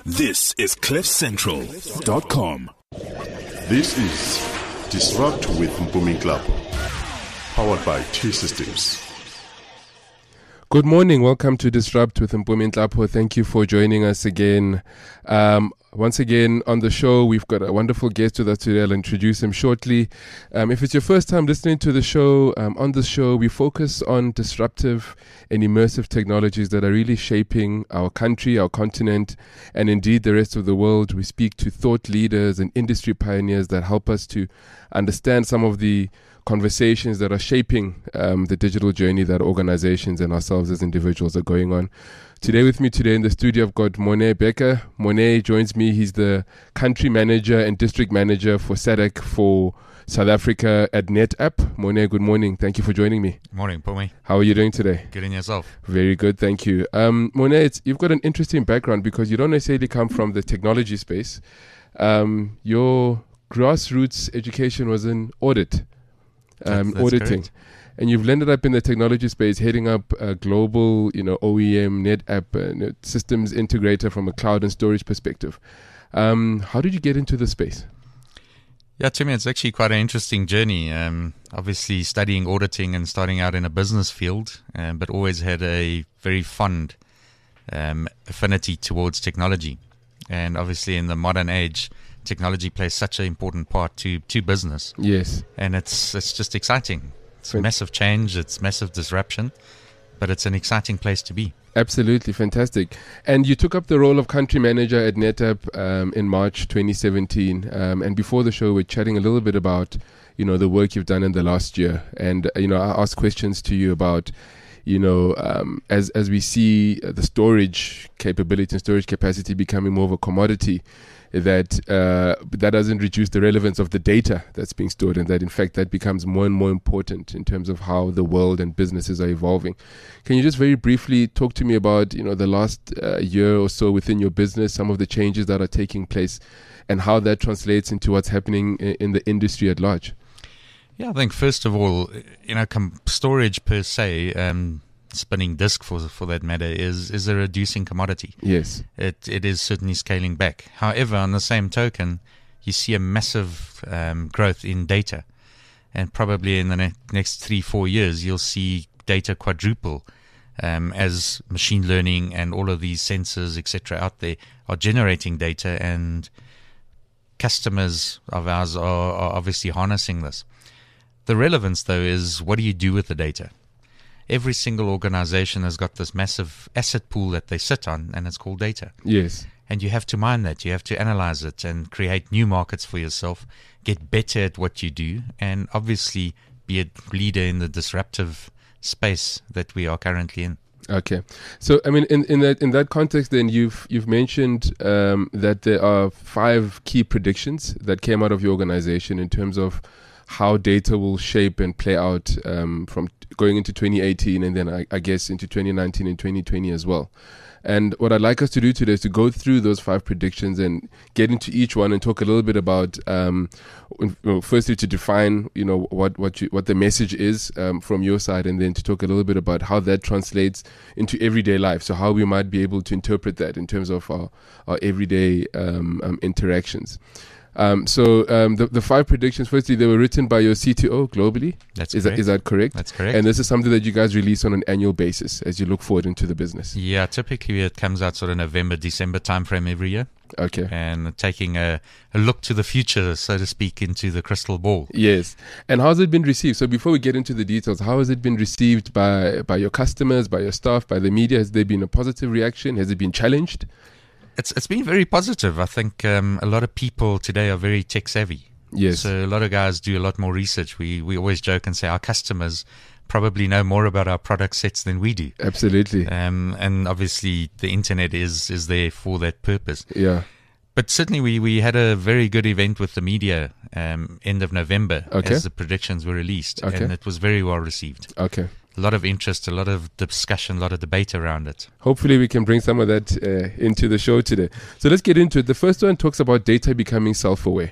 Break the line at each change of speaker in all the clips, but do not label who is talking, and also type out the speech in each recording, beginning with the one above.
This is CliffCentral.com.
This is Disrupt with Mpumi Club, powered by T-Systems.
Good morning. Welcome to Disrupt with Mpumi Nhlapo. Thank you for joining us again. Once again on the show, we've got a wonderful guest with us today. I'll introduce him shortly. If it's your first time listening to the show, on this show, we focus on disruptive and immersive technologies that are really shaping our country, our continent, and indeed the rest of the world. We speak to thought leaders and industry pioneers that help us to understand some of the conversations that are shaping the digital journey that organizations and ourselves as individuals are going on. Today with me in the studio, I've got Morné Becker. Morné joins me. He's the country manager and district manager for SADC for South Africa at NetApp. Morné, good morning. Thank you for joining me.
Morning, Mpumi.
How are you doing today?
Good, in yourself?
Very good, thank you. Morné, you've got an interesting background because you don't necessarily come from the technology space. Your grassroots education was in audit.
That's
auditing,
correct.
And you've landed up in the technology space, heading up a global, OEM, NetApp, systems integrator from a cloud and storage perspective. How did you get into this space?
Yeah, to me, it's actually quite an interesting journey. Obviously, studying auditing and starting out in a business field, but always had a very fond affinity towards technology. And obviously, in the modern age, technology plays such an important part to business.
Yes.
And it's just exciting. It's massive change, it's massive disruption, but it's an exciting place to be.
Absolutely, fantastic. And you took up the role of country manager at NetApp in March 2017. And before the show, we're chatting a little bit about, the work you've done in the last year. And, I asked questions to you about, as we see the storage capability and storage capacity becoming more of a commodity, that doesn't reduce the relevance of the data that's being stored, and that in fact that becomes more and more important in terms of how the world and businesses are evolving. Can you just very briefly talk to me about the last year or so within your business, some of the changes that are taking place, and how that translates into what's happening in the industry at large?
Yeah, I think first of all, storage per se, spinning disk for that matter, is a reducing commodity.
Yes.
It is certainly scaling back. However, on the same token, you see a massive growth in data. And probably in the next 3-4 years, you'll see data quadruple as machine learning and all of these sensors, etc., out there are generating data, and customers of ours are obviously harnessing this. The relevance, though, is what do you do with the data? Every single organization has got this massive asset pool that they sit on, and it's called data.
Yes.
And you have to mine that. You have to analyze it and create new markets for yourself, get better at what you do, and obviously be a leader in the disruptive space that we are currently in.
Okay, so I mean, in that context, then you've mentioned that there are 5 key predictions that came out of your organization in terms of how data will shape and play out from going into 2018 and then I guess into 2019 and 2020 as well. And what I'd like us to do today is to go through those 5 predictions and get into each one and talk a little bit about, firstly to define, what the message is from your side, and then to talk a little bit about how that translates into everyday life. So how we might be able to interpret that in terms of our everyday interactions. The 5 predictions, firstly, they were written by your CTO globally. Is that correct?
That's correct.
And this is something that you guys release on an annual basis as you look forward into the business.
Yeah, typically it comes out sort of November, December timeframe every year.
Okay.
And taking a look to the future, so to speak, into the crystal ball.
Yes. And how's it been received? So before we get into the details, how has it been received by your customers, by your staff, by the media? Has there been a positive reaction? Has it been challenged?
It's been very positive. I think a lot of people today are very tech savvy.
Yes.
So a lot of guys do a lot more research. We always joke and say our customers probably know more about our product sets than we do.
Absolutely.
And obviously the internet is there for that purpose.
Yeah.
But certainly we had a very good event with the media end of November as the predictions were released.
Okay.
And it was very well received.
Okay.
A lot of interest, a lot of discussion, a lot of debate around it.
Hopefully we can bring some of that into the show today. So let's get into it. The first one talks about data becoming self-aware.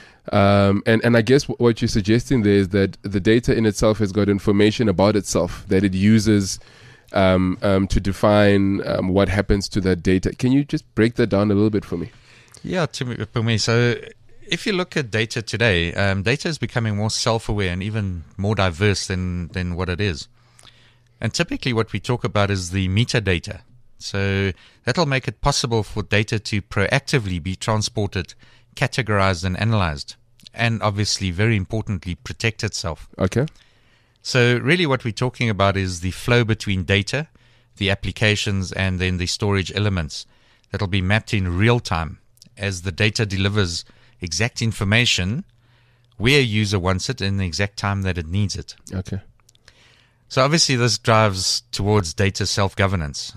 And I guess what you're suggesting there is that the data in itself has got information about itself that it uses to define what happens to that data. Can you just break that down a little bit for me?
Yeah, for me. So if you look at data today, data is becoming more self-aware and even more diverse than what it is. And typically what we talk about is the metadata. So that'll make it possible for data to proactively be transported, categorized and analyzed, and obviously, very importantly, protect itself.
Okay.
So really what we're talking about is the flow between data, the applications, and then the storage elements that'll be mapped in real time as the data delivers exact information where a user wants it in the exact time that it needs it.
Okay.
So obviously this drives towards data self-governance.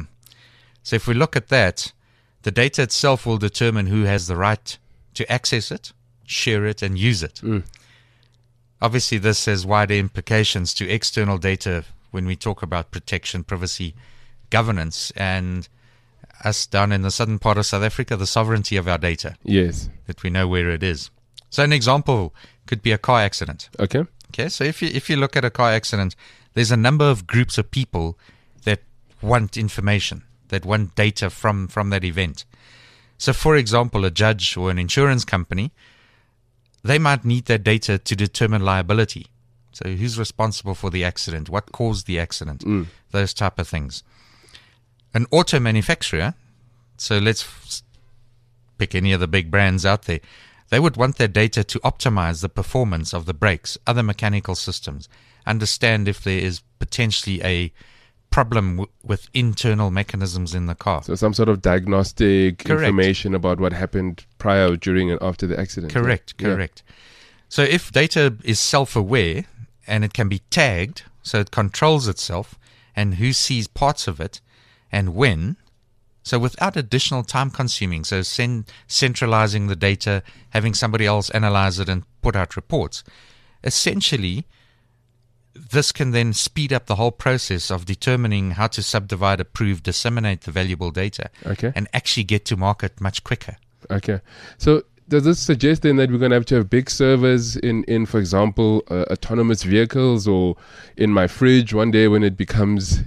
So if we look at that, the data itself will determine who has the right to access it, share it, and use it. Obviously, this has wider implications to external data when we talk about protection, privacy, governance, and us down in the southern part of South Africa, the sovereignty of our data.
Yes.
That we know where it is. So an example could be a car accident.
Okay.
Okay, so if you look at a car accident, there's a number of groups of people that want information, that want data from that event. So, for example, a judge or an insurance company, they might need that data to determine liability. So who's responsible for the accident? What caused the accident? Those type of things. An auto manufacturer, so let's pick any of the big brands out there, they would want their data to optimize the performance of the brakes, other mechanical systems, understand if there is potentially a problem with internal mechanisms in the car.
So some sort of diagnostic
Correct.
information about what happened prior, during, and after the accident.
Correct. So if data is self-aware and it can be tagged, so it controls itself and who sees parts of it and when, so without additional time consuming, so centralizing the data, having somebody else analyze it and put out reports, essentially this can then speed up the whole process of determining how to subdivide, approve, disseminate the valuable data,
Okay.
and actually get to market much quicker.
Okay. So does this suggest then that we're going to have big servers in for example, autonomous vehicles, or in my fridge one day when it becomes,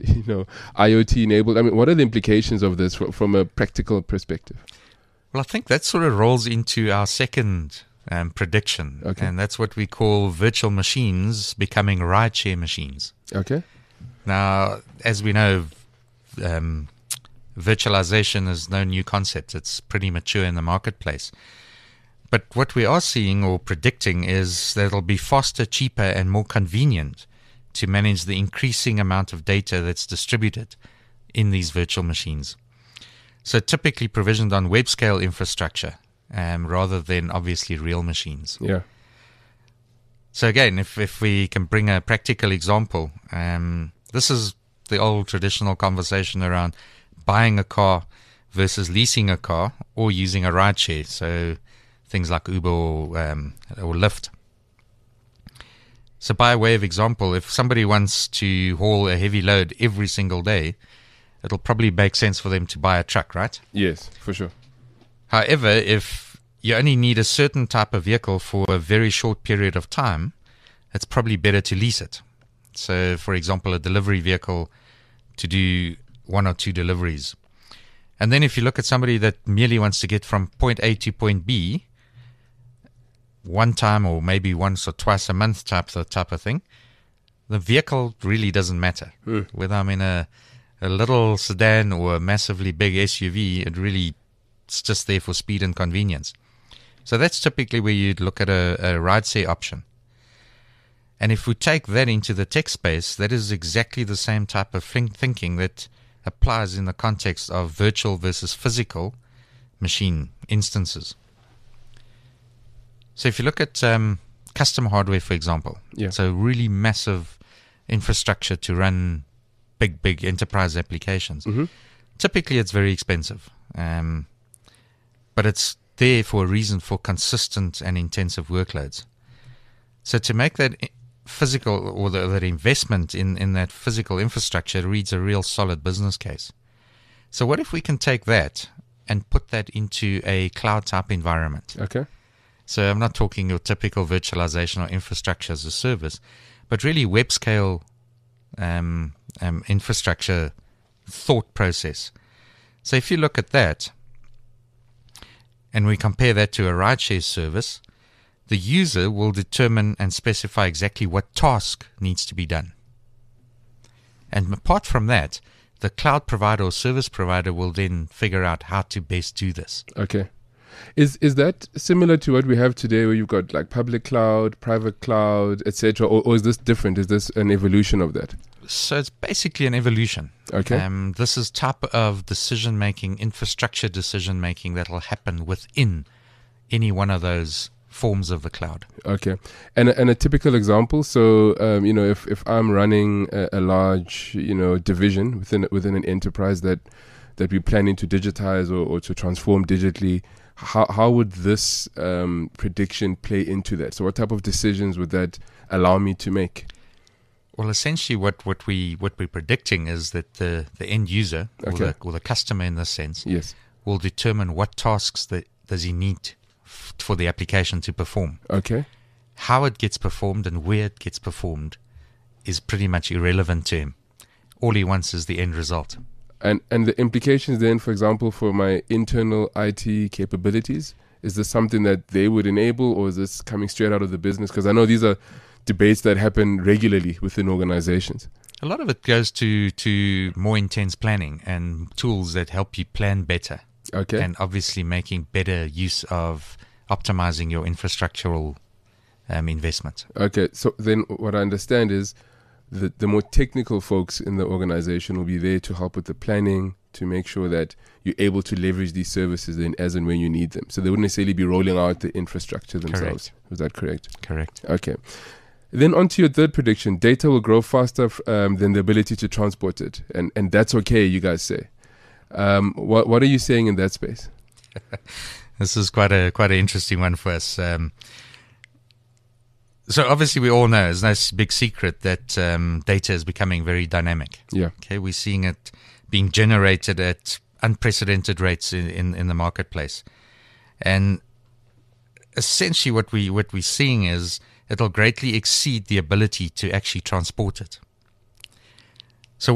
IoT enabled? I mean, what are the implications of this from a practical perspective?
Well, I think that sort of rolls into our second prediction,
Okay.
and that's what we call virtual machines becoming rideshare machines.
Okay.
Now, as we know, virtualization is no new concept. It's pretty mature in the marketplace. But what we are seeing or predicting is that it'll be faster, cheaper, and more convenient to manage the increasing amount of data that's distributed in these virtual machines. So typically provisioned on web-scale infrastructure rather than obviously real machines.
Yeah.
So again, if we can bring a practical example, this is the old traditional conversation around buying a car versus leasing a car or using a rideshare. So things like Uber or Lyft. So by way of example, if somebody wants to haul a heavy load every single day, it'll probably make sense for them to buy a truck, right?
Yes, for sure.
However, if you only need a certain type of vehicle for a very short period of time, it's probably better to lease it. So, for example, a delivery vehicle to do 1 or 2 deliveries. And then if you look at somebody that merely wants to get from point A to point B, one time or maybe once or twice a month type of thing, the vehicle really doesn't matter. Whether I'm in a little sedan or a massively big SUV, it's just there for speed and convenience. So that's typically where you'd look at a rideshare option. And if we take that into the tech space, that is exactly the same type of thinking that applies in the context of virtual versus physical machine instances. So if you look at custom hardware, for example, so really massive infrastructure to run big enterprise applications. Typically, it's very expensive, but it's there for a reason, for consistent and intensive workloads. So to make that physical or that investment in that physical infrastructure reads a real solid business case. So what if we can take that and put that into a cloud type environment?
Okay.
So I'm not talking your typical virtualization or infrastructure as a service, but really web scale infrastructure thought process. So if you look at that, and we compare that to a rideshare service, the user will determine and specify exactly what task needs to be done. And apart from that, the cloud provider or service provider will then figure out how to best do this.
Okay. Is that similar to what we have today, where you've got like public cloud, private cloud, etc., or is this different? Is this an evolution of that?
So it's basically an evolution.
Okay.
This is type of decision-making, infrastructure decision-making that will happen within any one of those forms of the cloud.
Okay. And a typical example, so, if I'm running a large, division within an enterprise that we're planning to digitize or to transform digitally, how would this prediction play into that? So what type of decisions would that allow me to make?
Well, essentially what we're predicting is that the end user,
Okay.
or the customer in this sense,
Yes.
will determine what tasks does he need for the application to perform.
Okay.
How it gets performed and where it gets performed is pretty much irrelevant to him. All he wants is the end result.
And the implications then, for example, for my internal IT capabilities, is this something that they would enable, or is this coming straight out of the business? Because I know these are debates that happen regularly within organizations.
A lot of it goes to more intense planning and tools that help you plan better.
Okay.
And obviously making better use of optimizing your infrastructural investment.
Okay. So then what I understand is the more technical folks in the organization will be there to help with the planning, to make sure that you're able to leverage these services then as and when you need them. So they wouldn't necessarily be rolling out the infrastructure themselves.
Correct.
Was that correct?
Correct.
Okay. Then on to your third prediction. Data will grow faster than the ability to transport it. And that's okay, you guys say. What are you saying in that space?
This is quite an interesting one for us. So obviously we all know, it's no big secret that data is becoming very dynamic.
Yeah.
Okay, we're seeing it being generated at unprecedented rates in the marketplace. And essentially what we're seeing is it'll greatly exceed the ability to actually transport it. So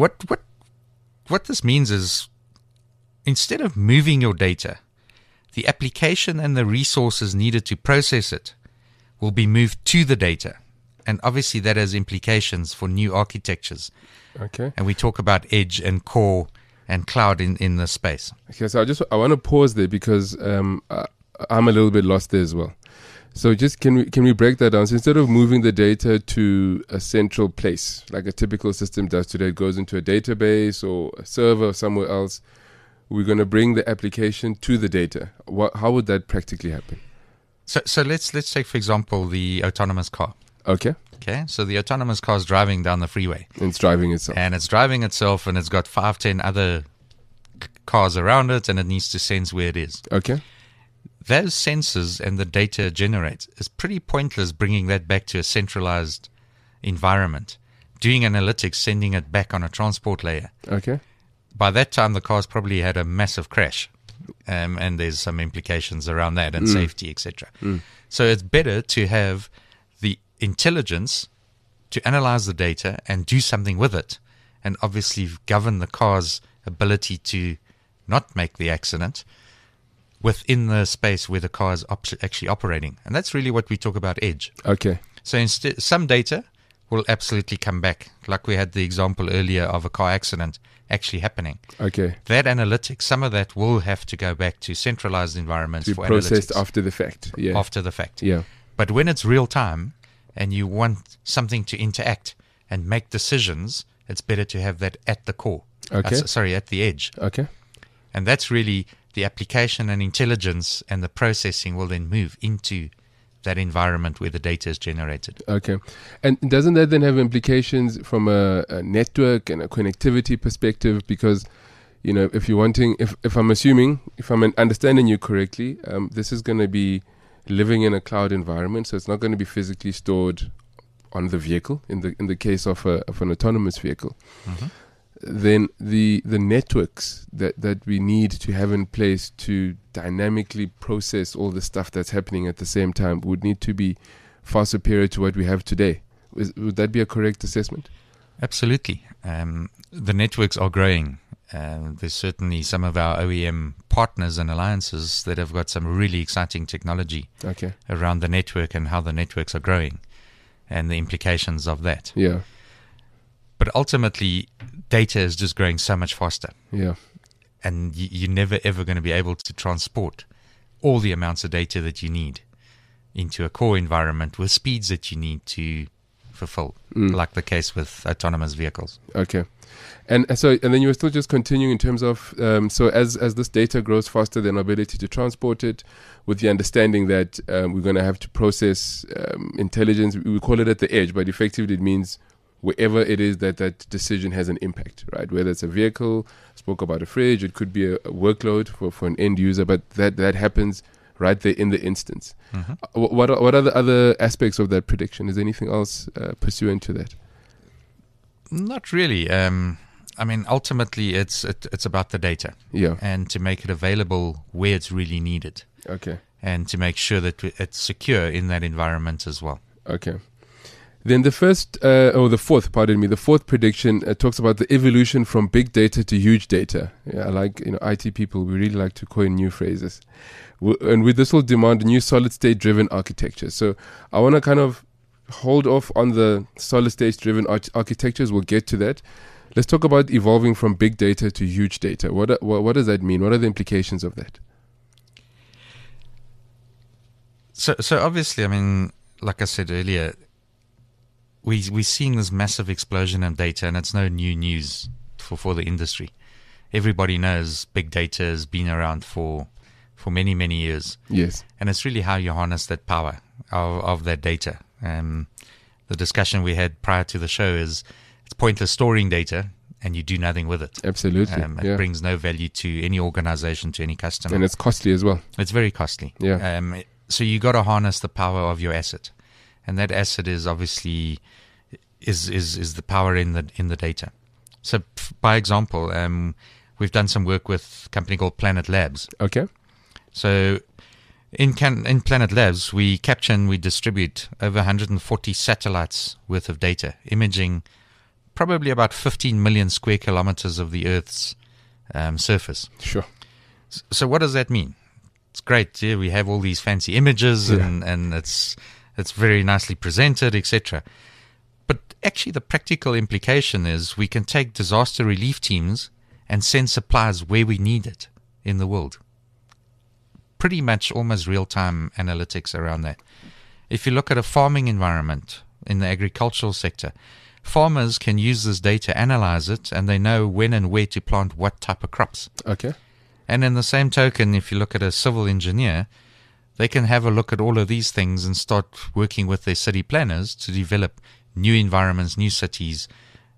what this means is, instead of moving your data, the application and the resources needed to process it will be moved to the data. And obviously that has implications for new architectures.
Okay.
And we talk about edge and core and cloud in this space.
Okay, so I want to pause there because I'm a little bit lost there as well. So just can we break that down? So instead of moving the data to a central place, like a typical system does today, it goes into a database or a server or somewhere else, we're going to bring the application to the data. How would that practically happen?
So let's take, for example, the autonomous car.
Okay.
Okay, so the autonomous car is driving down the freeway.
And it's driving itself.
And it's driving itself, and it's got 5-10 other cars around it, and it needs to sense where it is.
Okay.
Those sensors and the data it generates is pretty pointless bringing that back to a centralized environment. Doing analytics, sending it back on a transport layer.
Okay.
By that time, the car's probably had a massive crash. And there's some implications around that and safety, etc. So it's better to have the intelligence to analyze the data and do something with it, and obviously govern the car's ability to not make the accident within the space where the car is actually operating. And that's really what we talk about edge.
Okay.
So instead, some data will absolutely come back, like we had the example earlier of a car accident actually happening.
Okay.
That analytics, some of that will have to go back to centralized environments
To be
for
processed
analytics.
after the fact. Yeah.
After the fact.
Yeah.
But when it's real time and you want something to interact and make decisions, it's better to have that at the core.
Okay.
At the edge.
Okay.
And that's really the application and intelligence, and the processing will then move into that environment where the data is generated.
Okay. And doesn't that then have implications from a network and a connectivity perspective? Because, if you're wanting, if I'm assuming, if I'm understanding you correctly, this is going to be living in a cloud environment, so it's not going to be physically stored on the vehicle in the case of an autonomous vehicle.
Mm-hmm.
Then the networks that we need to have in place to dynamically process all the stuff that's happening at the same time would need to be far superior to what we have today. Would that be a correct assessment?
Absolutely. The networks are growing. There's certainly some of our OEM partners and alliances that have got some really exciting technology around the network and how the networks are growing and the implications of that.
Yeah.
But ultimately, data is just growing so much faster.
Yeah.
And you're never, ever going to be able to transport all the amounts of data that you need into a core environment with speeds that you need to fulfill, like the case with autonomous vehicles.
Okay. And then you were still just continuing in terms of, so as this data grows faster than our ability to transport it, with the understanding that we're going to have to process intelligence, we call it at the edge, but effectively it means wherever it is that decision has an impact, right? Whether it's a vehicle, spoke about a fridge, it could be a workload for an end user, but that happens right there in the instance. Mm-hmm. What are the other aspects of that prediction? Is there anything else pursuant to that?
Not really. I mean, ultimately, it's about the data, and to make it available where it's really needed.
Okay.
And to make sure that it's secure in that environment as well.
Okay. Then the fourth prediction talks about the evolution from big data to huge data. Yeah, I like, IT people, we really like to coin new phrases. And with this will demand new solid state driven architecture. So I want to kind of hold off on the solid state driven architectures. We'll get to that. Let's talk about evolving from big data to huge data. What does that mean? What are the implications of that?
So obviously, I mean, like I said earlier, we're seeing this massive explosion of data, and it's no new news for the industry. Everybody knows big data has been around for many, many years.
Yes.
And it's really how you harness that power of that data. The discussion we had prior to the show is it's pointless storing data and you do nothing with it.
Absolutely.
It brings no value to any organization, to any customer.
And it's costly as well.
It's very costly.
Yeah.
So you got to harness the power of your asset. And that asset is obviously is the power in the data. So by example, we've done some work with a company called Planet Labs.
Okay.
So in Planet Labs, we capture and we distribute over 140 satellites worth of data, imaging probably about 15 million square kilometers of the Earth's surface.
Sure.
So what does that mean? It's great. Yeah, we have all these fancy images and it's very nicely presented, etc. But actually the practical implication is we can take disaster relief teams and send supplies where we need it in the world. Pretty much almost real-time analytics around that. If you look at a farming environment in the agricultural sector, farmers can use this data, analyze it, and they know when and where to plant what type of crops.
Okay.
And in the same token, if you look at a civil engineer, they can have a look at all of these things and start working with their city planners to develop new environments, new cities,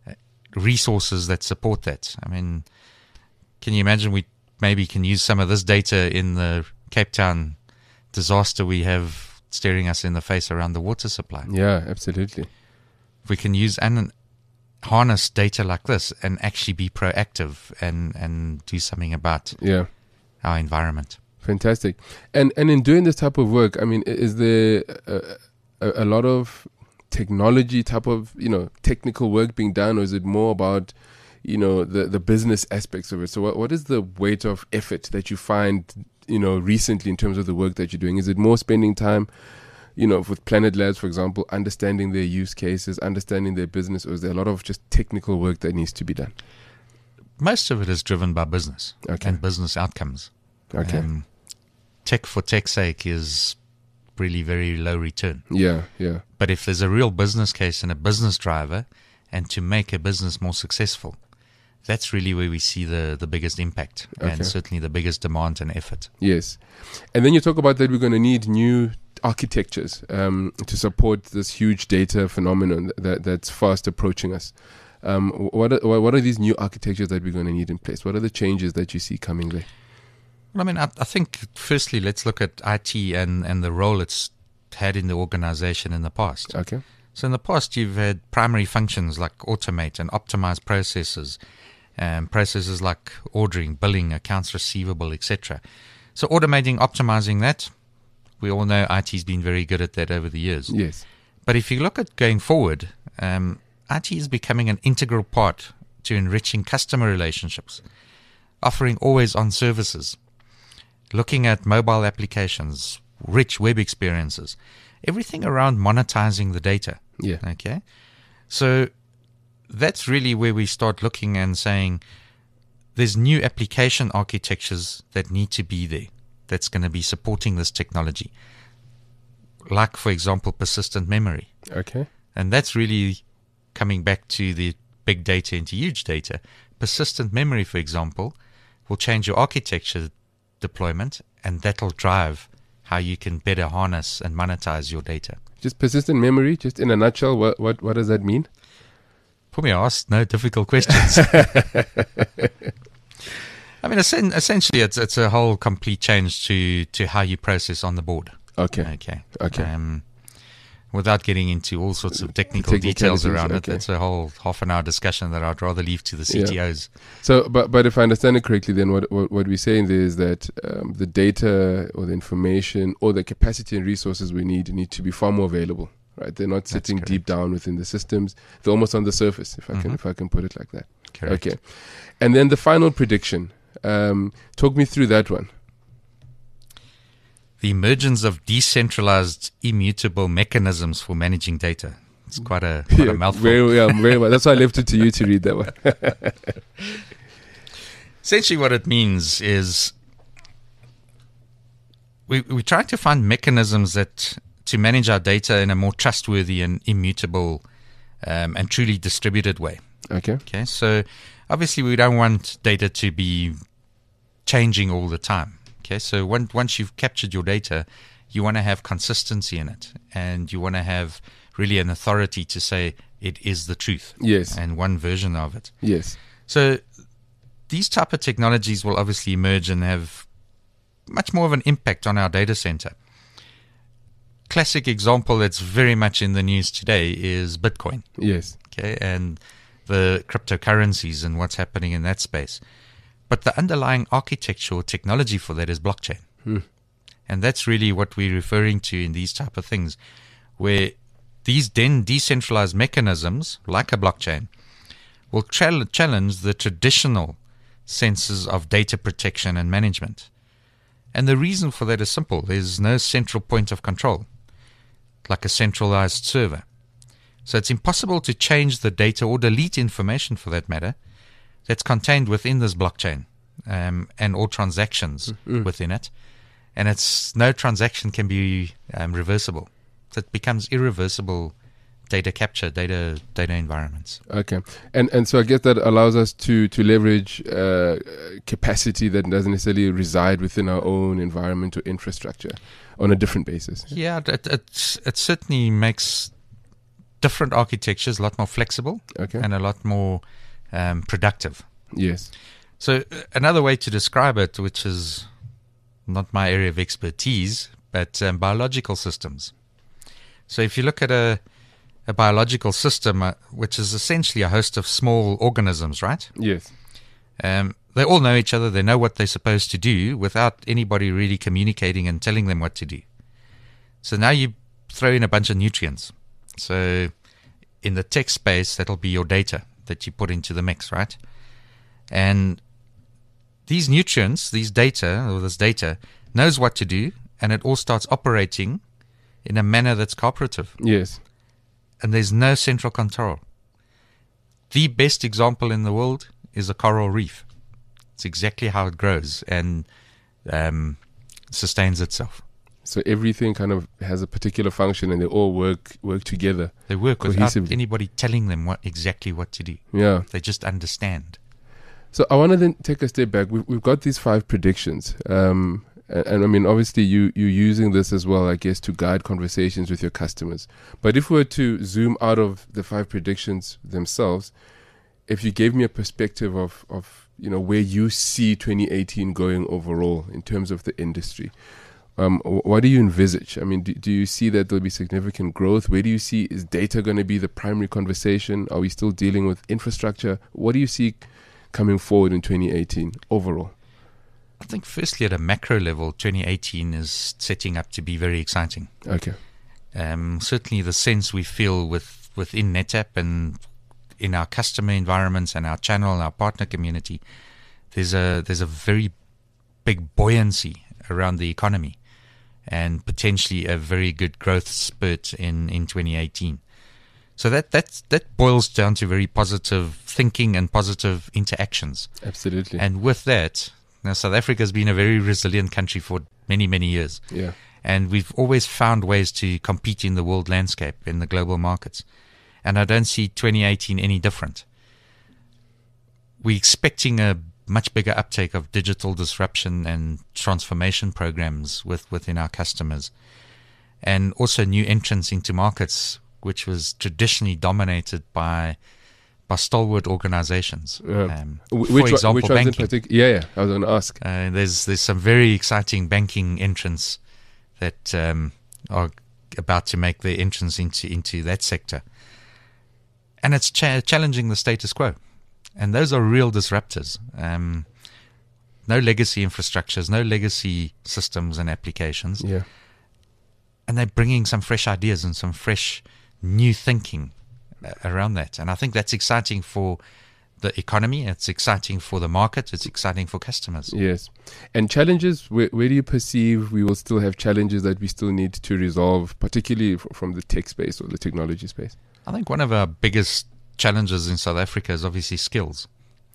resources that support that. I mean, can you imagine we maybe can use some of this data in the Cape Town disaster we have staring us in the face around the water supply?
Yeah, absolutely.
We can use and harness data like this and actually be proactive and do something about our environment.
Fantastic. And in doing this type of work, I mean, is there a lot of technology type of, technical work being done, or is it more about, the business aspects of it? So what is the weight of effort that you find, recently in terms of the work that you're doing? Is it more spending time, with Planet Labs, for example, understanding their use cases, understanding their business, or is there a lot of just technical work that needs to be done?
Most of it is driven by business and business outcomes.
Okay.
Tech for tech's sake is really very low return.
Yeah.
But if there's a real business case and a business driver, and to make a business more successful, that's really where we see the biggest impact and certainly the biggest demand and effort.
Yes. And then you talk about that we're going to need new architectures to support this huge data phenomenon that's fast approaching us. What are these new architectures that we're going to need in place? What are the changes that you see coming there?
Well, I mean, I think firstly, let's look at IT and the role it's had in the organization in the past.
Okay.
So in the past, you've had primary functions like automate and optimize processes, processes like ordering, billing, accounts receivable, etc. So automating, optimizing that, we all know IT's been very good at that over the years.
Yes.
But if you look at going forward, IT is becoming an integral part to enriching customer relationships, offering always-on services, looking at mobile applications, rich web experiences, everything around monetizing the data.
Yeah.
Okay. So that's really where we start looking and saying there's new application architectures that need to be there that's going to be supporting this technology. Like, for example, persistent memory.
Okay.
And that's really coming back to the big data into huge data. Persistent memory, for example, will change your architecture deployment, and that'll drive how you can better harness and monetize your data.
Just persistent memory, just in a nutshell, what does that mean?
Put me ask no difficult questions. I mean, essentially, it's a whole complete change to how you process on the board.
Okay.
Without getting into all sorts of technical details around it,
okay.
that's a whole half-an-hour discussion that I'd rather leave to the CTOs.
Yeah. So, but if I understand it correctly, then what we're saying there is that the data or the information or the capacity and resources we need to be far more available, right? They're not sitting deep down within the systems. They're almost on the surface, if I can put it like that.
Correct.
Okay. And then the final prediction. Talk me through that one.
The emergence of decentralized, immutable mechanisms for managing data. It's quite a mouthful.
Very well. That's why I left it to you to read that one.
Essentially what it means is we try to find mechanisms to manage our data in a more trustworthy and immutable and truly distributed way.
Okay.
So obviously we don't want data to be changing all the time. Okay, so once you've captured your data, you want to have consistency in it, and you want to have really an authority to say it is the truth.
Yes.
And one version of it.
Yes.
So these type of technologies will obviously emerge and have much more of an impact on our data center. Classic example that's very much in the news today is Bitcoin.
Yes.
Okay, and the cryptocurrencies and what's happening in that space. But the underlying architecture or technology for that is blockchain. And that's really what we're referring to in these type of things, where these decentralized mechanisms, like a blockchain, will challenge the traditional senses of data protection and management. And the reason for that is simple. There's no central point of control, like a centralized server. So it's impossible to change the data or delete information, for that matter, that's contained within this blockchain and all transactions within it. And no transaction can be reversible. So it becomes irreversible data capture, data environments.
Okay. And so I guess that allows us to leverage capacity that doesn't necessarily reside within our own environment or infrastructure on a different basis.
Yeah, it certainly makes different architectures a lot more flexible and a lot more productive.
Yes.
So another way to describe it, which is not my area of expertise, but biological systems. So if you look at a biological system, which is essentially a host of small organisms, right?
Yes.
They all know each other. They know what they're supposed to do without anybody really communicating and telling them what to do. So now you throw in a bunch of nutrients. So in the tech space, that'll be your data that you put into the mix, right? And these nutrients, this data knows what to do, and it all starts operating in a manner that's cooperative.
Yes.
And there's no central control. The best example in the world is a coral reef. It's exactly how it grows and sustains itself.
So everything kind of has a particular function, and they all work together.
They work without anybody telling them exactly what to do.
Yeah.
They just understand.
So I want to then take a step back. We've got these 5 predictions. And I mean, obviously you're using this as well, I guess, to guide conversations with your customers. But if we were to zoom out of the 5 predictions themselves, if you gave me a perspective of where you see 2018 going overall in terms of the industry, what do you envisage? I mean, do you see that there'll be significant growth? Where do you see, is data going to be the primary conversation? Are we still dealing with infrastructure? What do you see coming forward in 2018 overall?
I think firstly at a macro level, 2018 is setting up to be very exciting.
Okay.
Certainly the sense we feel within NetApp and in our customer environments and our channel and our partner community, there's a very big buoyancy around the economy and potentially a very good growth spurt in 2018. So that boils down to very positive thinking and positive interactions.
Absolutely.
And with that, now South Africa has been a very resilient country for many, many years.
Yeah.
And we've always found ways to compete in the world landscape, in the global markets. And I don't see 2018 any different. We're expecting a much bigger uptake of digital disruption and transformation programs within our customers. And also new entrants into markets which was traditionally dominated by stalwart organizations.
Which
example,
ones in particular? Yeah, I was going to ask.
There's some very exciting banking entrants that are about to make their entrance into that sector. And it's challenging the status quo. And those are real disruptors. No legacy infrastructures, no legacy systems and applications.
Yeah.
And they're bringing some fresh ideas and some fresh new thinking around that. And I think that's exciting for the economy. It's exciting for the market. It's exciting for customers.
Yes. And challenges, where do you perceive we will still have challenges that we still need to resolve, particularly from the tech space or the technology space?
I think one of our biggest challenges in South Africa is obviously skills.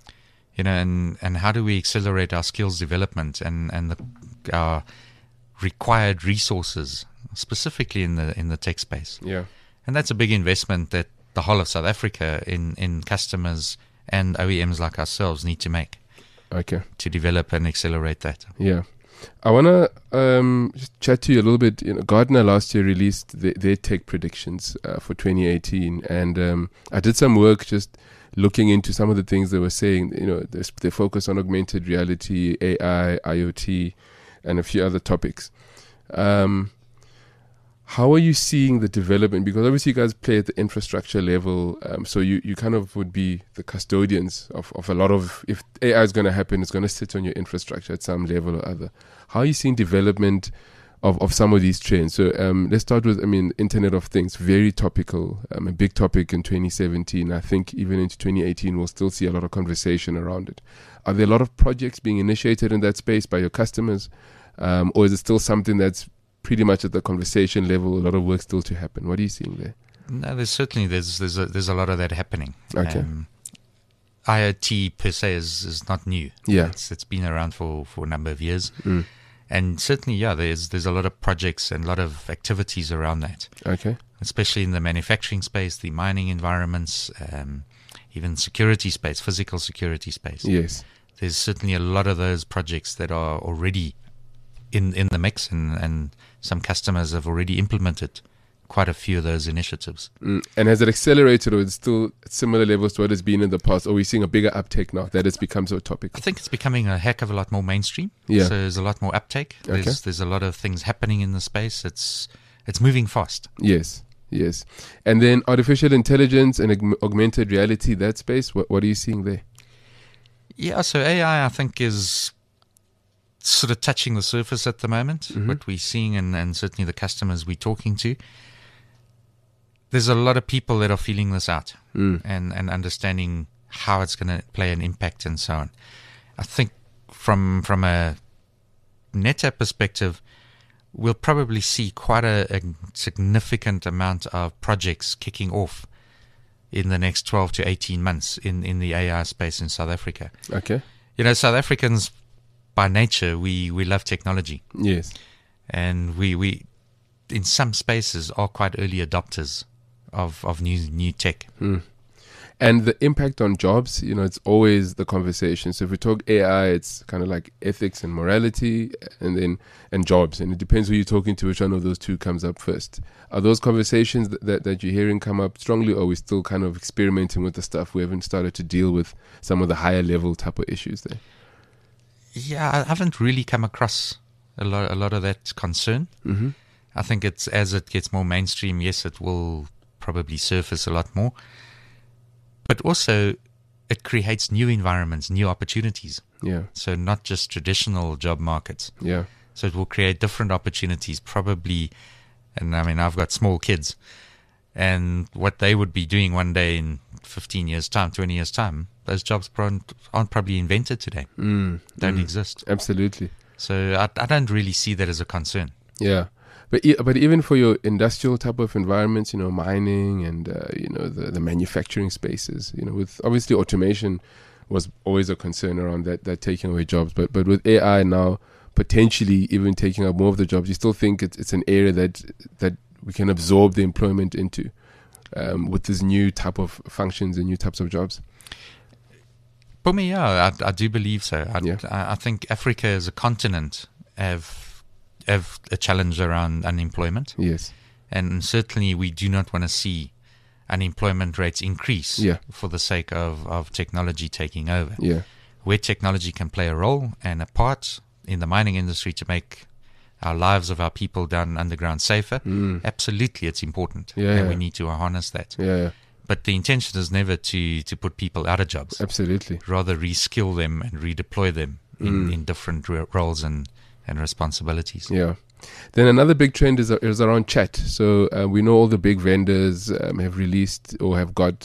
And how do we accelerate our skills development and our required resources, specifically in the tech space.
Yeah.
And that's a big investment that the whole of South Africa in customers and OEMs like ourselves need to make.
Okay.
To develop and accelerate that.
Yeah. I want to just chat to you a little bit. Gartner last year released their tech predictions for 2018. And I did some work just looking into some of the things they were saying. They focus on augmented reality, AI, IoT, and a few other topics. How are you seeing the development? Because obviously you guys play at the infrastructure level, so you kind of would be the custodians of a lot of, if AI is going to happen, it's going to sit on your infrastructure at some level or other. How are you seeing development of some of these trends? So let's start with, Internet of Things, very topical, a big topic in 2017. I think even into 2018 we'll still see a lot of conversation around it. Are there a lot of projects being initiated in that space by your customers, or is it still something that's pretty much at the conversation level, a lot of work still to happen? What are you seeing there?
No, there's a lot of that happening.
Okay.
IoT per se is not new.
Yeah.
It's been around for a number of years.
Mm.
And certainly, there's a lot of projects and a lot of activities around that.
Okay.
Especially in the manufacturing space, the mining environments, even security space, physical security space.
Yes.
There's certainly a lot of those projects that are already in the mix, and some customers have already implemented quite a few of those initiatives.
And has it accelerated, or is it still at similar levels to what it's been in the past? Or are we seeing a bigger uptake now that it's become so topical?
I think it's becoming a heck of a lot more mainstream.
Yeah.
So there's a lot more uptake.
Okay.
There's a lot of things happening in the space. It's moving fast.
Yes. And then artificial intelligence and augmented reality, that space, what are you seeing there?
Yeah, so AI, I think, is sort of touching the surface at the moment.
Mm-hmm.
What we're seeing, and certainly the customers we're talking to, there's a lot of people that are feeling this out and understanding how it's going to play an impact and so on. I think from a NetApp perspective, we'll probably see quite a significant amount of projects kicking off in the next 12 to 18 months in the AI space in South Africa.
Okay.
South Africans, by nature, we love technology.
Yes.
And we in some spaces are quite early adopters of new tech.
And the impact on jobs, it's always the conversation. So if we talk AI, it's kind of like ethics and morality, and jobs. And it depends who you're talking to, which one of those two comes up first. Are those conversations that you're hearing come up strongly, or are we still kind of experimenting with the stuff? We haven't started to deal with some of the higher level type of issues there.
Yeah, I haven't really come across a lot of that concern.
Mm-hmm.
I think as it gets more mainstream, yes, it will probably surface a lot more. But also, it creates new environments, new opportunities.
Yeah.
So not just traditional job markets.
Yeah.
So it will create different opportunities, probably. And I've got small kids. And what they would be doing one day in 15 years' time, 20 years' time, those jobs aren't probably invented today. Don't exist.
Absolutely.
So I don't really see that as a concern.
Yeah. But even for your industrial type of environments, mining and, the manufacturing spaces, with obviously automation was always a concern around that taking away jobs. But with AI now potentially even taking up more of the jobs, you still think it's an area that we can absorb the employment into with this new type of functions and new types of jobs?
For me, yeah, I do believe so.
Yeah.
I think Africa as a continent have a challenge around unemployment.
Yes.
And certainly we do not want to see unemployment rates increase for the sake of technology taking over.
Yeah.
Where technology can play a role and a part in the mining industry to make our lives of our people down underground safer, absolutely it's important. And we need to harness that.
Yeah.
But the intention is never to put people out of jobs.
Absolutely.
Rather reskill them and redeploy them in different roles and responsibilities.
Yeah. Then another big trend is around chat. So we know all the big vendors have released or have got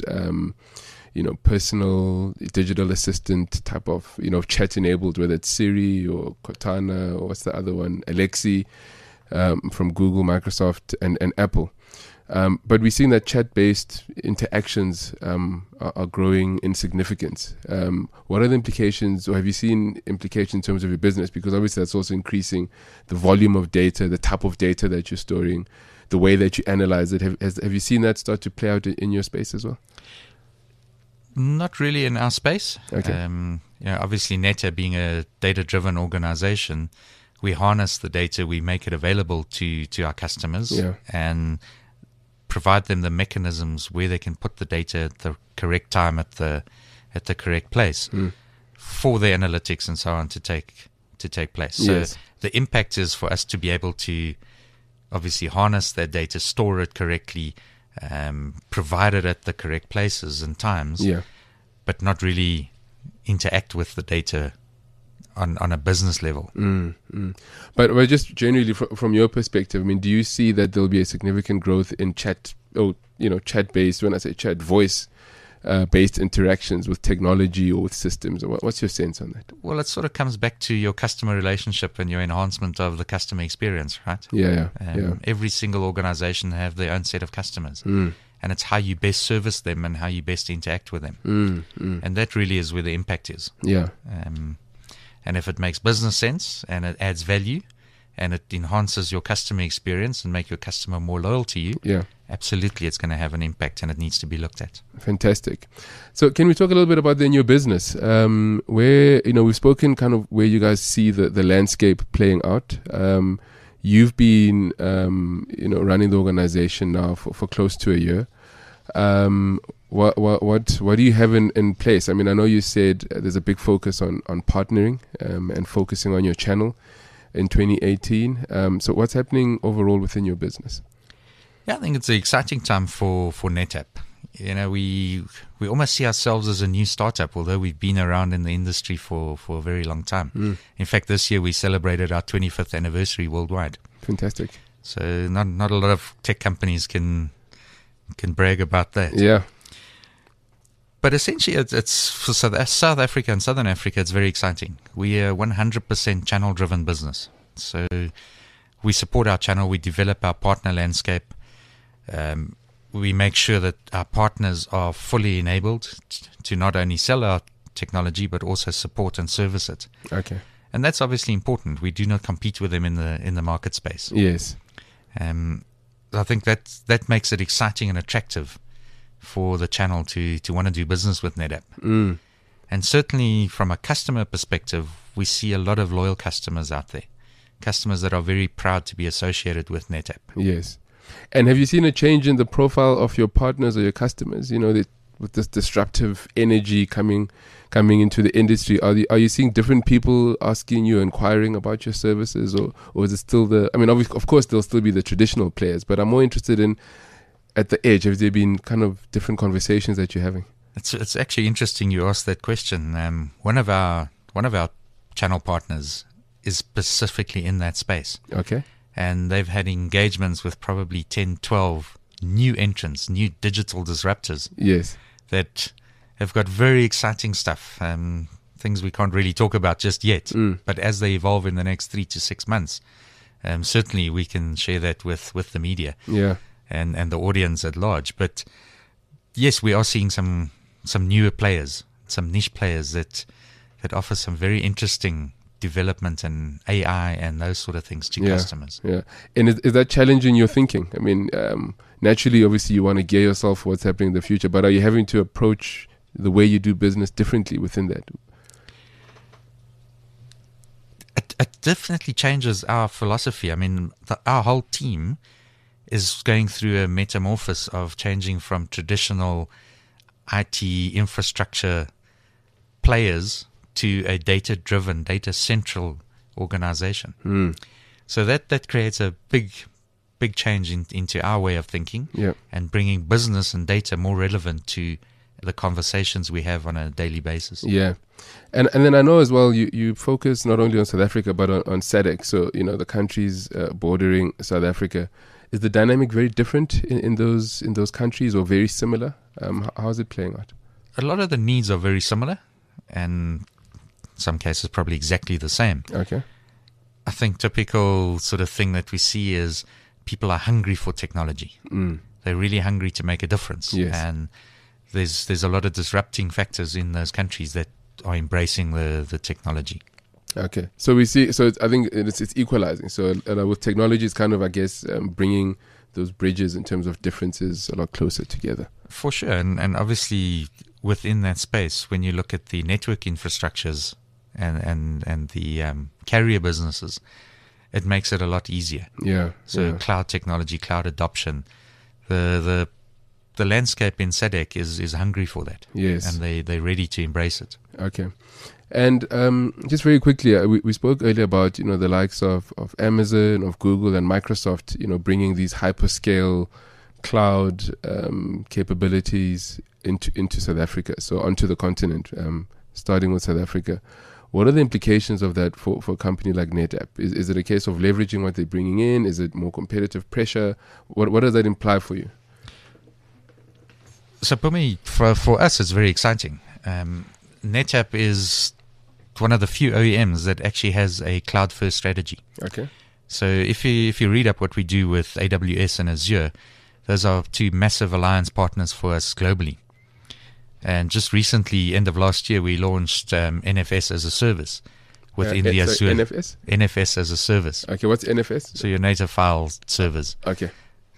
personal digital assistant type of chat enabled, whether it's Siri or Cortana or what's the other one, Alexi from Google, Microsoft, and Apple. But we're seeing that chat-based interactions are growing in significance. What are the implications, or have you seen implications in terms of your business? Because obviously that's also increasing the volume of data, the type of data that you're storing, the way that you analyze it. Have you seen that start to play out in your space as well?
Not really in our space.
Okay.
Obviously Netta being a data-driven organization, we harness the data, we make it available to our customers and provide them the mechanisms where they can put the data at the correct time at the correct place for the analytics and so on to take place. So the impact is for us to be able to obviously harness that data, store it correctly, provide it at the correct places and times, but not really interact with the data on a business level.
But just generally from your perspective, I mean, do you see that there'll be a significant growth in chat, chat-based, when I say chat, voice based interactions with technology or with systems? What's your sense on that? Well,
it sort of comes back to your customer relationship and your enhancement of the customer experience, right? Every single organization have their own set of customers. And it's how you best service them and how you best interact with them. And that really is where the impact is. And if it makes business sense and it adds value and it enhances your customer experience and make your customer more loyal to you, absolutely it's going to have an impact and it needs to be looked at.
Fantastic. So can we talk a little bit about then your business? Where, we've spoken kind of where you guys see the landscape playing out. You've been, running the organization now for close to a year. What do you have in place? I mean, I know you said there's a big focus on partnering and focusing on your channel in 2018. So what's happening overall within your business?
Yeah, I think it's an exciting time for NetApp. We almost see ourselves as a new startup, although we've been around in the industry for a very long time. In fact, this year we celebrated our 25th anniversary worldwide.
Fantastic.
So not a lot of tech companies can brag about that.
Yeah.
But essentially, it's for South Africa and Southern Africa, it's very exciting. We are 100% channel-driven business. So we support our channel, we develop our partner landscape. We make sure that our partners are fully enabled to not only sell our technology, but also support and service it.
Okay.
And that's obviously important. We do not compete with them in the market space.
Yes.
I think that makes it exciting and attractive for the channel to want to do business with NetApp. And certainly from a customer perspective, we see a lot of loyal customers out there. Customers that are very proud to be associated with NetApp.
Yes. And have you seen a change in the profile of your partners or your customers? With this disruptive energy coming into the industry, are you seeing different people asking you, inquiring about your services, or is it still of course there'll still be the traditional players, but I'm more interested in at the edge. Have there been kind of different conversations that you're having?
It's actually interesting you asked that question. One of our channel partners is specifically in that space.
Okay.
And they've had engagements with probably 10, 12 new entrants, new digital disruptors
Yes.
that have got very exciting stuff, things we can't really talk about just yet. But as they evolve in the next 3 to 6 months, certainly we can share that with the media
Yeah.
and the audience at large. But yes, we are seeing some newer players, some niche players that offer some very interesting development and AI and those sort of things to customers.
Yeah. And is that challenging your thinking? I mean, naturally, obviously, you want to gear yourself for what's happening in the future, but are you having to approach the way you do business differently within that?
It definitely changes our philosophy. I mean, our whole team is going through a metamorphosis of changing from traditional IT infrastructure players to a data-driven, data-central organization. So that creates a big change into our way of thinking, and bringing business and data more relevant to the conversations we have on a daily basis.
Yeah. And then I know as well you focus not only on South Africa but on SADC, so the countries bordering South Africa. Is the dynamic very different in those countries, or very similar? How is it playing out?
A lot of the needs are very similar, and in some cases probably exactly the same.
Okay.
I think typical sort of thing that we see is people are hungry for technology. They're really hungry to make a difference.
Yes.
And there's a lot of disrupting factors in those countries that are embracing the technology.
Okay. So we see. So I think it's equalizing. So with technology, it's kind of, I guess, bringing those bridges in terms of differences a lot closer together.
For sure. And obviously within that space, when you look at the network infrastructures and the carrier businesses, it makes it a lot easier.
Yeah.
So cloud technology, cloud adoption, the landscape in SADC is hungry for that.
Yes.
And they're ready to embrace it.
Okay. And just very quickly, we spoke earlier about the likes of Amazon, of Google, and Microsoft, bringing these hyperscale cloud capabilities into South Africa, so onto the continent, starting with South Africa. What are the implications of that for a company like NetApp? Is it a case of leveraging what they're bringing in? Is it more competitive pressure? What does that imply for you?
So for me, for us, it's very exciting. NetApp is one of the few OEMs that actually has a cloud-first strategy.
Okay.
So if you read up what we do with AWS and Azure, those are two massive alliance partners for us globally. And just recently, end of last year, we launched NFS as a service within the Azure.
NFS?
NFS as a service.
Okay, what's NFS?
So your native file servers.
Okay.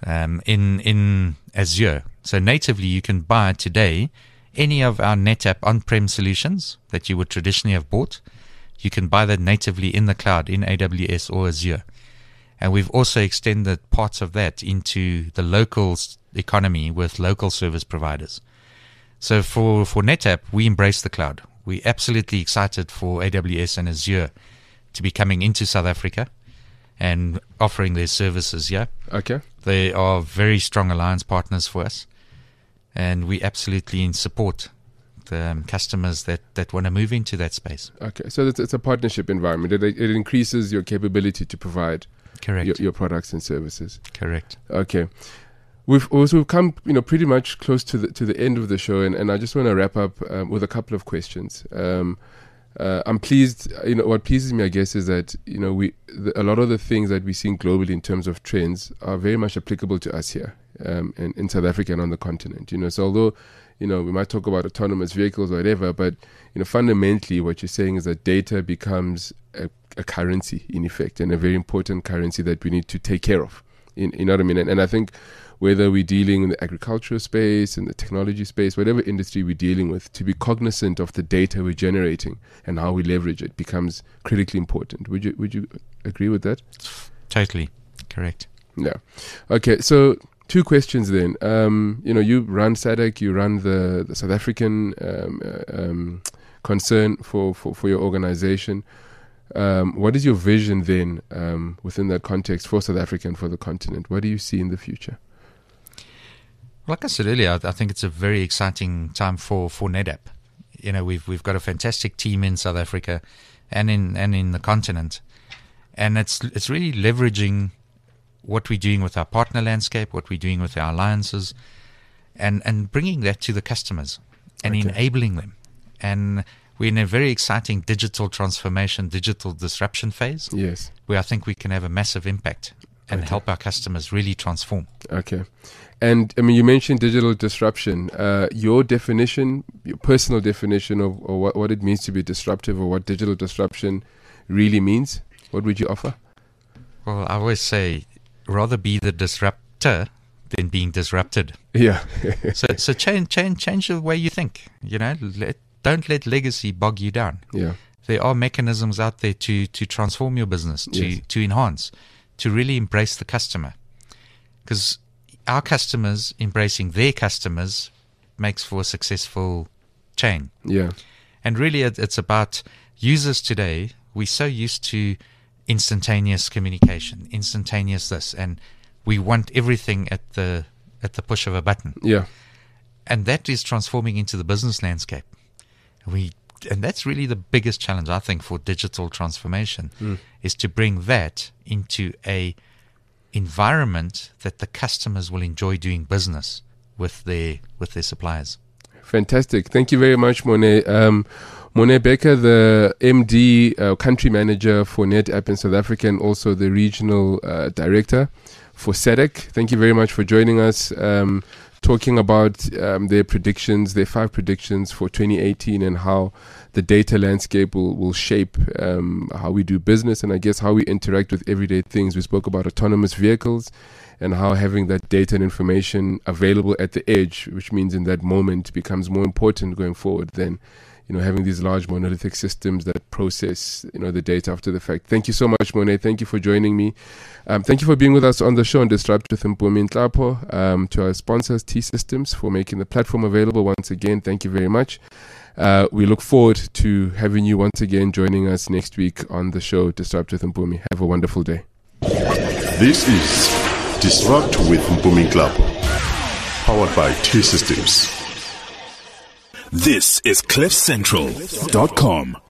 In Azure. So natively, you can buy today any of our NetApp on-prem solutions that you would traditionally have bought. You can buy that natively in the cloud in AWS or Azure. And we've also extended parts of that into the local economy with local service providers. So for NetApp, we embrace the cloud. We're absolutely excited for AWS and Azure to be coming into South Africa and offering their services here.
Okay.
They are very strong alliance partners for us. And we absolutely support the customers that want to move into that space.
Okay, so it's a partnership environment. It increases your capability to provide your products and services.
Correct.
Okay. We've come, pretty much close to the end of the show, and I just want to wrap up with a couple of questions. I'm pleased. What pleases me, I guess, is that a lot of the things that we're seeing globally in terms of trends are very much applicable to us here in South Africa and on the continent. So although we might talk about autonomous vehicles or whatever, but fundamentally what you're saying is that data becomes a currency in effect, and a very important currency that we need to take care of. You know what I mean? And I think whether we're dealing in the agricultural space, in the technology space, whatever industry we're dealing with, to be cognizant of the data we're generating and how we leverage it becomes critically important. Would you agree with that?
Totally. Correct.
Yeah. Okay, so 2 questions then. You run SADC, you run the South African concern for your organization. What is your vision then within that context for South Africa and for the continent? What do you see in the future?
Like I said earlier, I think it's a very exciting time for NetApp. We've got a fantastic team in South Africa and in the continent, and it's really leveraging what we're doing with our partner landscape, what we're doing with our alliances, and bringing that to the customers and enabling them. And we're in a very exciting digital transformation, digital disruption phase.
Yes.
Where I think we can have a massive impact and help our customers really transform.
Okay. And I mean, you mentioned digital disruption. Your definition, your personal definition of what it means to be disruptive, or what digital disruption really means, what would you offer?
Well, I always say, rather be the disruptor than being disrupted.
Yeah.
so change the way you think. Don't let legacy bog you down.
Yeah.
There are mechanisms out there to transform your business, to enhance, to really embrace the customer. Because our customers embracing their customers makes for a successful chain.
Yeah.
And really it's about users today. We're so used to instantaneous communication, instantaneous this, and we want everything at the push of a button.
Yeah.
And that is transforming into the business landscape. And that's really the biggest challenge, I think, for digital transformation, is to bring that into a environment that the customers will enjoy doing business with their suppliers.
Fantastic. Thank you very much, Monet. Monet Becker, the MD, country manager for NetApp in South Africa, and also the regional director for SADC. Thank you very much for joining us, talking about their predictions, their 5 predictions for 2018, and how the data landscape will shape how we do business, and I guess how we interact with everyday things. We spoke about autonomous vehicles and how having that data and information available at the edge, which means in that moment, becomes more important going forward than having these large monolithic systems that process the data after the fact. Thank you so much, Monet. Thank you for joining me. Thank you for being with us on the show on Disrupt with Mpumi Nhlapo. To our sponsors, T-Systems, for making the platform available once again. Thank you very much. We look forward to having you once again joining us next week on the show Disrupt with Mpumi. Have a wonderful day.
This is Disrupt with Mpumi Nhlapo, powered by T-Systems.
This is CliffCentral.com.